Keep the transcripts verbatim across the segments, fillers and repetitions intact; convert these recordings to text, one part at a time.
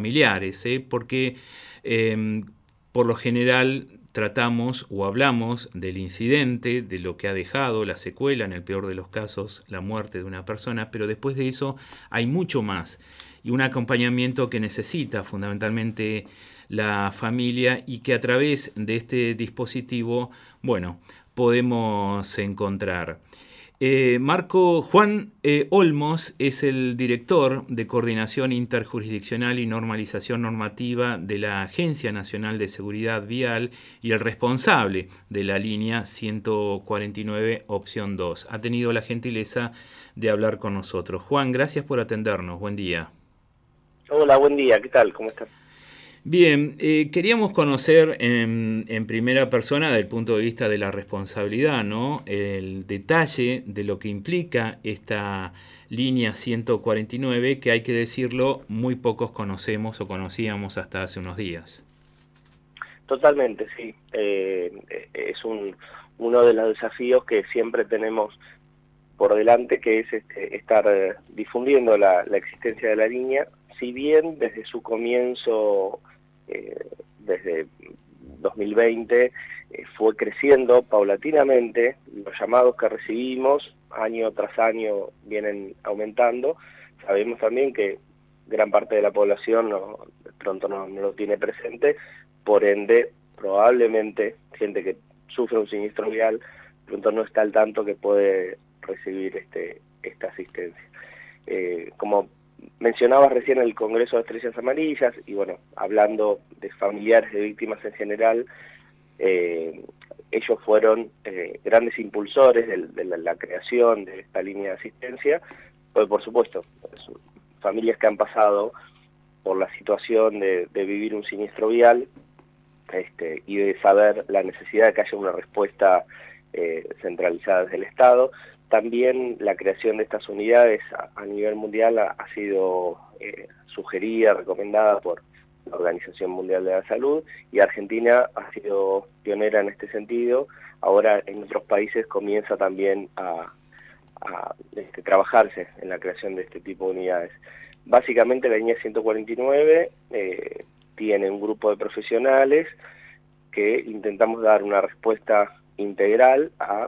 familiares, ¿eh? porque eh, por lo general tratamos o hablamos del incidente, de lo que ha dejado, la secuela, en el peor de los casos, la muerte de una persona, pero después de eso hay mucho más y un acompañamiento que necesita fundamentalmente la familia y que a través de este dispositivo, bueno, podemos encontrar. Eh, Marco Juan eh, Olmos es el director de Coordinación Interjurisdiccional y Normalización Normativa de la Agencia Nacional de Seguridad Vial y el responsable de la línea ciento cuarenta y nueve, opción dos. Ha tenido la gentileza de hablar con nosotros. Juan, gracias por atendernos. Buen día. Hola, buen día. ¿Qué tal? ¿Cómo estás? Bien, eh, queríamos conocer en, en primera persona, desde el punto de vista de la responsabilidad, ¿no?, el detalle de lo que implica esta línea ciento cuarenta y nueve, que hay que decirlo, muy pocos conocemos o conocíamos hasta hace unos días. Totalmente, sí. Eh, es un, uno de los desafíos que siempre tenemos por delante, que es este, estar eh, difundiendo la, la existencia de la línea, si bien desde su comienzo, eh, desde dos mil veinte, eh, fue creciendo paulatinamente. Los llamados que recibimos año tras año vienen aumentando. Sabemos también que gran parte de la población no, de pronto no, no lo tiene presente, por ende probablemente gente que sufre un siniestro vial pronto no está al tanto que puede recibir este esta asistencia. Eh, como mencionabas recién el Congreso de Estrellas Amarillas, y bueno, hablando de familiares de víctimas en general, eh, ellos fueron eh, grandes impulsores de, de la, la creación de esta línea de asistencia, pues por supuesto, familias que han pasado por la situación de, de vivir un siniestro vial, este, y de saber la necesidad de que haya una respuesta eh, centralizada desde el Estado. También la creación de estas unidades a, a nivel mundial ha, ha sido eh, sugerida, recomendada por la Organización Mundial de la Salud, y Argentina ha sido pionera en este sentido. Ahora en otros países comienza también a, a este, trabajarse en la creación de este tipo de unidades. Básicamente la línea ciento cuarenta y nueve eh, tiene un grupo de profesionales que intentamos dar una respuesta integral a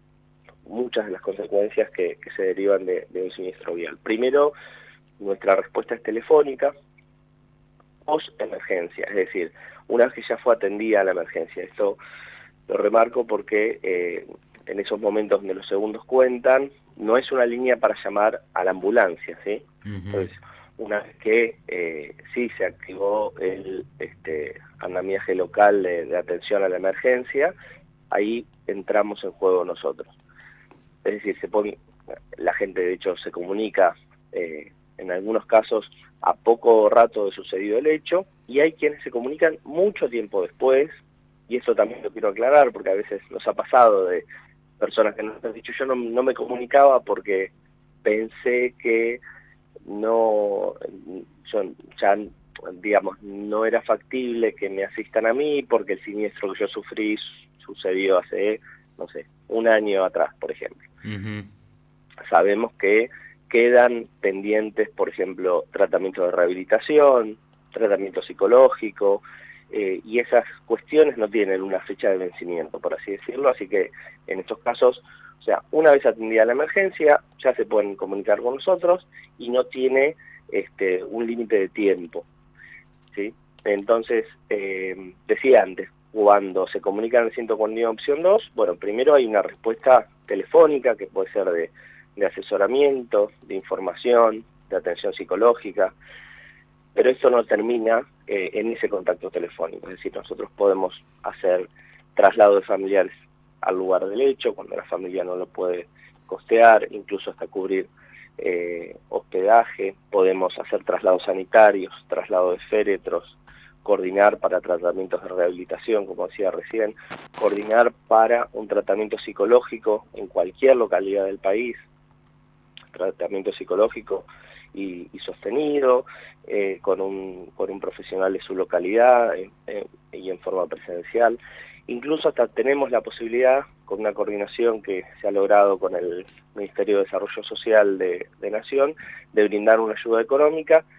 muchas de las consecuencias que, que se derivan de, de un siniestro vial. Primero, nuestra respuesta es telefónica, post-emergencia, es decir, una vez que ya fue atendida la emergencia. Esto lo remarco porque eh, en esos momentos donde los segundos cuentan, no es una línea para llamar a la ambulancia, ¿sí? Uh-huh. Entonces, una vez que eh, sí se activó el este, andamiaje local de, de atención a la emergencia, ahí entramos en juego nosotros. Es decir, se pone, la gente de hecho se comunica eh, en algunos casos a poco rato de sucedido el hecho, y hay quienes se comunican mucho tiempo después, y eso también lo quiero aclarar porque a veces nos ha pasado de personas que nos han dicho: yo no, no me comunicaba porque pensé que no, yo ya, digamos, no era factible que me asistan a mí porque el siniestro que yo sufrí sucedió hace, no sé, un año atrás, por ejemplo. Uh-huh. Sabemos que quedan pendientes, por ejemplo, tratamiento de rehabilitación, tratamiento psicológico, eh, y esas cuestiones no tienen una fecha de vencimiento, por así decirlo, así que en estos casos, o sea, una vez atendida la emergencia, ya se pueden comunicar con nosotros y no tiene este, un límite de tiempo, ¿sí? Entonces, eh, decía antes, cuando se comunican al ciento cuarenta y nueve opción dos, bueno, primero hay una respuesta telefónica que puede ser de, de asesoramiento, de información, de atención psicológica, pero esto no termina eh, en ese contacto telefónico. Es decir, nosotros podemos hacer traslado de familiares al lugar del hecho, cuando la familia no lo puede costear, incluso hasta cubrir eh, hospedaje, podemos hacer traslados sanitarios, traslado de féretros, coordinar para tratamientos de rehabilitación, como decía recién, coordinar para un tratamiento psicológico en cualquier localidad del país, tratamiento psicológico y, y sostenido, eh, con, un, con un profesional de su localidad eh, eh, y en forma presencial. Incluso hasta tenemos la posibilidad, con una coordinación que se ha logrado con el Ministerio de Desarrollo Social de, de Nación, de brindar una ayuda económica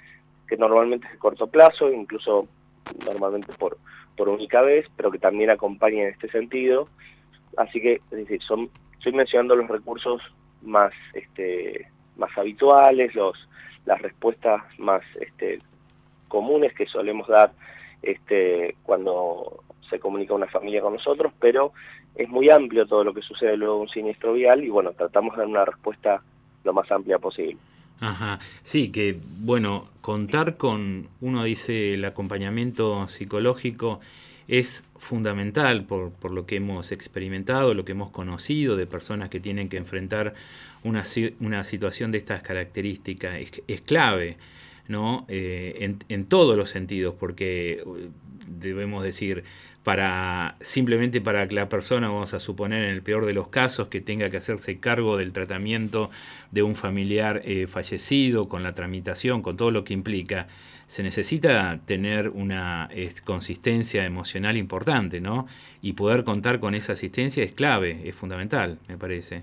que normalmente es de corto plazo, incluso normalmente por, por única vez, pero que también acompaña en este sentido. Así que, es decir, son, estoy mencionando los recursos más, este, más habituales, los, las respuestas más este, comunes que solemos dar este, cuando se comunica una familia con nosotros, pero es muy amplio todo lo que sucede luego de un siniestro vial y bueno, tratamos de dar una respuesta lo más amplia posible. Ajá, sí, que bueno, contar con, uno dice, el acompañamiento psicológico es fundamental por, por lo que hemos experimentado, lo que hemos conocido de personas que tienen que enfrentar una, una situación de estas características. Es, es clave, ¿no? Eh, en, en todos los sentidos, porque debemos decir, para simplemente para que la persona, vamos a suponer en el peor de los casos, que tenga que hacerse cargo del tratamiento de un familiar eh, fallecido, con la tramitación, con todo lo que implica, se necesita tener una eh, consistencia emocional importante, ¿no? Y poder contar con esa asistencia es clave, es fundamental, me parece.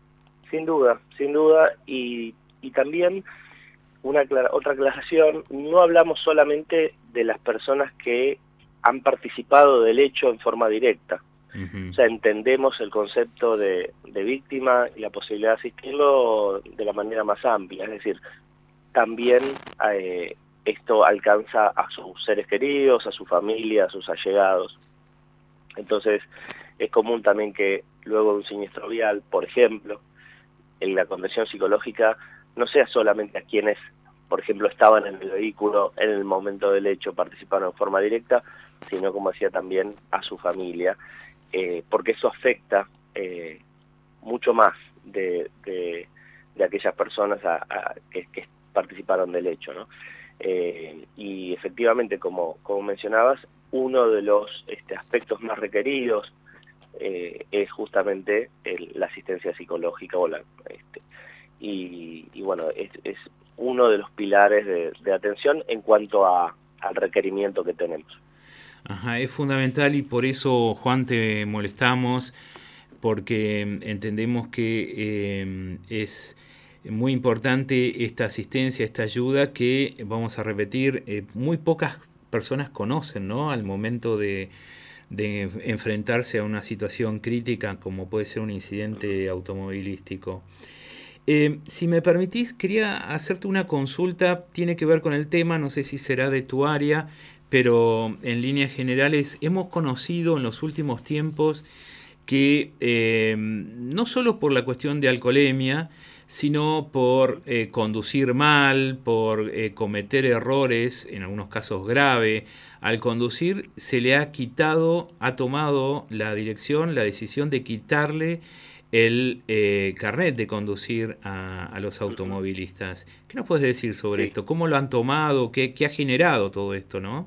Sin duda, sin duda, y, y también una otra aclaración, no hablamos solamente de las personas que han participado del hecho en forma directa. Uh-huh. O sea, entendemos el concepto de, de víctima y la posibilidad de asistirlo de la manera más amplia, es decir, también eh, esto alcanza a sus seres queridos, a su familia, a sus allegados. Entonces, es común también que luego de un siniestro vial, por ejemplo, en la contención psicológica no sea solamente a quienes, por ejemplo, estaban en el vehículo en el momento del hecho, participaron en forma directa, sino, como decía, también a su familia, eh, porque eso afecta eh, mucho más de, de, de aquellas personas a, a, que, que participaron del hecho, ¿no? Eh, y efectivamente, como, como mencionabas, uno de los este, aspectos más requeridos eh, es justamente el, la asistencia psicológica, o la, este, y, y bueno, es, es uno de los pilares de, de atención en cuanto a, al requerimiento que tenemos. Ajá, es fundamental y por eso, Juan, te molestamos, porque entendemos que eh, es muy importante esta asistencia, esta ayuda que, vamos a repetir, eh, muy pocas personas conocen, ¿no? Al momento de, de enfrentarse a una situación crítica como puede ser un incidente automovilístico. Eh, si me permitís, quería hacerte una consulta, tiene que ver con el tema, no sé si será de tu área, pero en líneas generales hemos conocido en los últimos tiempos que eh, no solo por la cuestión de alcoholemia, sino por eh, conducir mal, por eh, cometer errores, en algunos casos grave, al conducir se le ha quitado, ha tomado la dirección, la decisión de quitarle el eh, carnet de conducir a, a los automovilistas. ¿Qué nos puedes decir sobre sí. esto? ¿Cómo lo han tomado? ¿Qué, qué ha generado todo esto, no?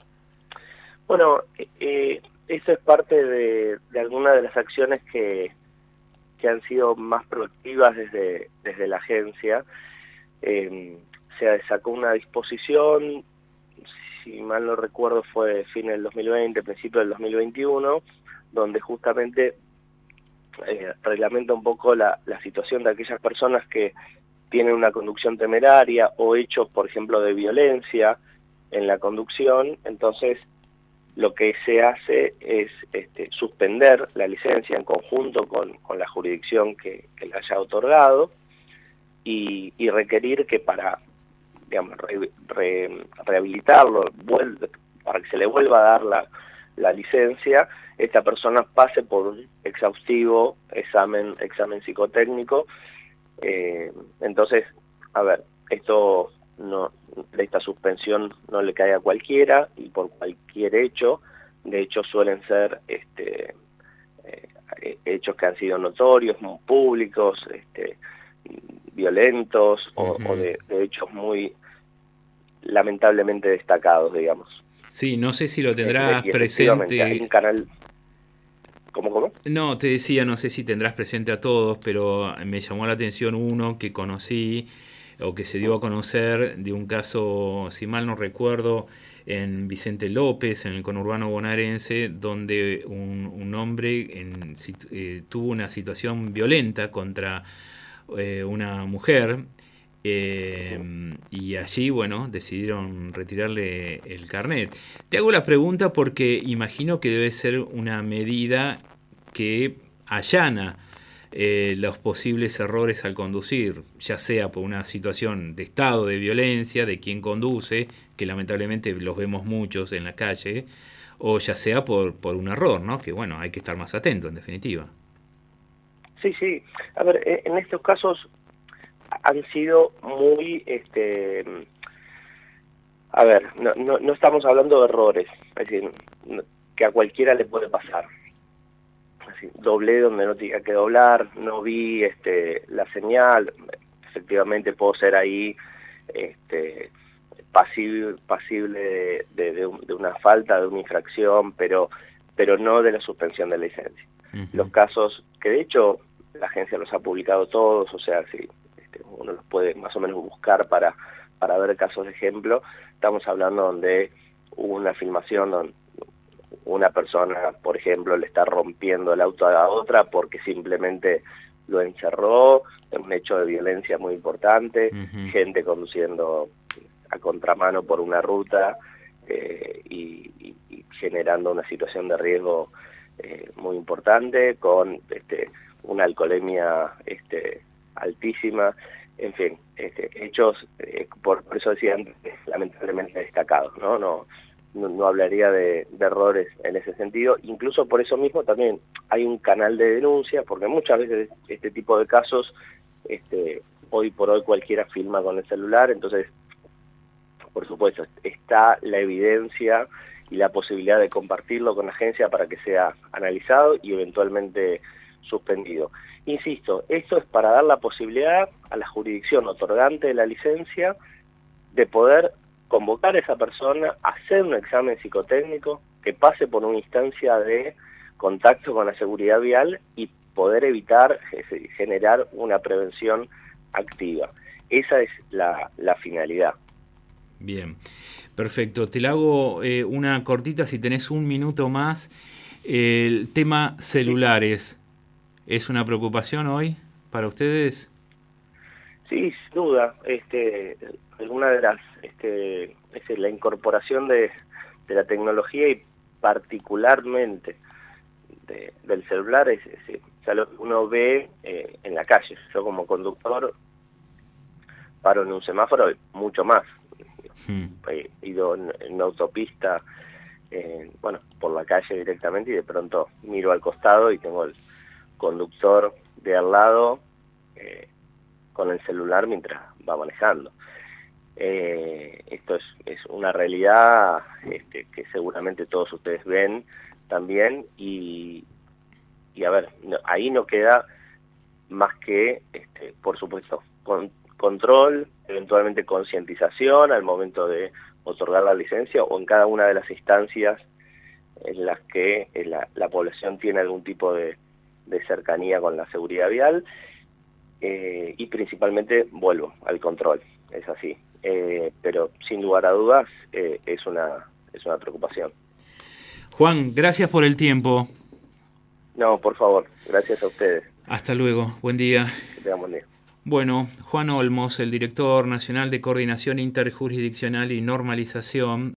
Bueno, eh, eso es parte de, de algunas de las acciones que, que han sido más proactivas desde, desde la agencia. Eh, se sacó una disposición, si mal no recuerdo fue fin del dos mil veinte, principio del dos mil veintiuno, donde justamente eh, reglamenta un poco la, la situación de aquellas personas que tienen una conducción temeraria o hechos, por ejemplo, de violencia en la conducción. Entonces, lo que se hace es este, suspender la licencia en conjunto con, con la jurisdicción que, que la haya otorgado y, y requerir que para, digamos, re, re, rehabilitarlo, vuelve, para que se le vuelva a dar la, la licencia, esta persona pase por un exhaustivo examen, examen psicotécnico. Eh, entonces, a ver, esto no, esta suspensión no le cae a cualquiera y por cualquier hecho. De hecho, suelen ser este, eh, hechos que han sido notorios, muy públicos, este, violentos o, uh-huh. o de, de hechos muy lamentablemente destacados, digamos. Sí, no sé si lo tendrás eh, presente. Hay un canal. ¿Cómo, cómo? No, te decía, no sé si tendrás presente a todos, pero me llamó la atención uno que conocí o que se dio a conocer de un caso, si mal no recuerdo, en Vicente López, en el conurbano bonaerense, donde un, un hombre en, eh, tuvo una situación violenta contra eh, una mujer Eh, y allí, bueno, decidieron retirarle el carnet. Te hago la pregunta porque imagino que debe ser una medida que allana eh, los posibles errores al conducir, ya sea por una situación de estado de violencia de quien conduce, que lamentablemente los vemos muchos en la calle, o ya sea por, por un error, ¿no? Que bueno, hay que estar más atento en definitiva. Sí, sí. A ver, en estos casos han sido muy, este, a ver, no, no, no estamos hablando de errores, es decir, no, que a cualquiera le puede pasar. Así, doblé donde no tenía que doblar, no vi este, la señal, efectivamente puedo ser ahí este, pasible, pasible de, de, de, un, de una falta, de una infracción, pero, pero no de la suspensión de la licencia. Uh-huh. Los casos que de hecho la agencia los ha publicado todos, o sea, sí, uno los puede más o menos buscar para, para ver casos de ejemplo. Estamos hablando donde hubo una filmación donde una persona, por ejemplo, le está rompiendo el auto a la otra porque simplemente lo encerró, un hecho de violencia muy importante, uh-huh. gente conduciendo a contramano por una ruta eh, y, y, y generando una situación de riesgo eh, muy importante, con este, una alcoholemia este, altísima, en fin, este, hechos, eh, por, por eso decía antes, lamentablemente destacados, ¿no? No, no, no hablaría de, de errores en ese sentido, incluso por eso mismo también hay un canal de denuncia, porque muchas veces este tipo de casos, este, hoy por hoy cualquiera filma con el celular, entonces, por supuesto, está la evidencia y la posibilidad de compartirlo con la agencia para que sea analizado y eventualmente suspendido. Insisto, esto es para dar la posibilidad a la jurisdicción otorgante de la licencia de poder convocar a esa persona, hacer un examen psicotécnico, que pase por una instancia de contacto con la seguridad vial y poder evitar generar una prevención activa. Esa es la, la finalidad. Bien, perfecto. Te la hago eh, una cortita, si tenés un minuto más. El tema celulares. Sí. ¿Es una preocupación hoy para ustedes? Sí, sin duda. Este, alguna de las, este, es la incorporación de, de la tecnología y particularmente de, del celular es, es, es lo que uno ve eh, en la calle. Yo como conductor paro en un semáforo y mucho más. Hmm. He ido en, en una autopista, eh, bueno, por la calle directamente y de pronto miro al costado y tengo el conductor de al lado eh, con el celular mientras va manejando. Eh, esto es, es una realidad este, que seguramente todos ustedes ven también y, y a ver, no, ahí no queda más que, este, por supuesto, con, control, eventualmente concientización al momento de otorgar la licencia o en cada una de las instancias en las que la, la población tiene algún tipo de de cercanía con la seguridad vial eh, y principalmente vuelvo al control, es así, eh, pero sin lugar a dudas eh, es una es una preocupación. Juan, gracias por el tiempo. No, por favor, gracias a ustedes. Hasta luego, buen día. Que tengan buen día. Bueno, Juan Olmos, el director nacional de Coordinación Interjurisdiccional y Normalización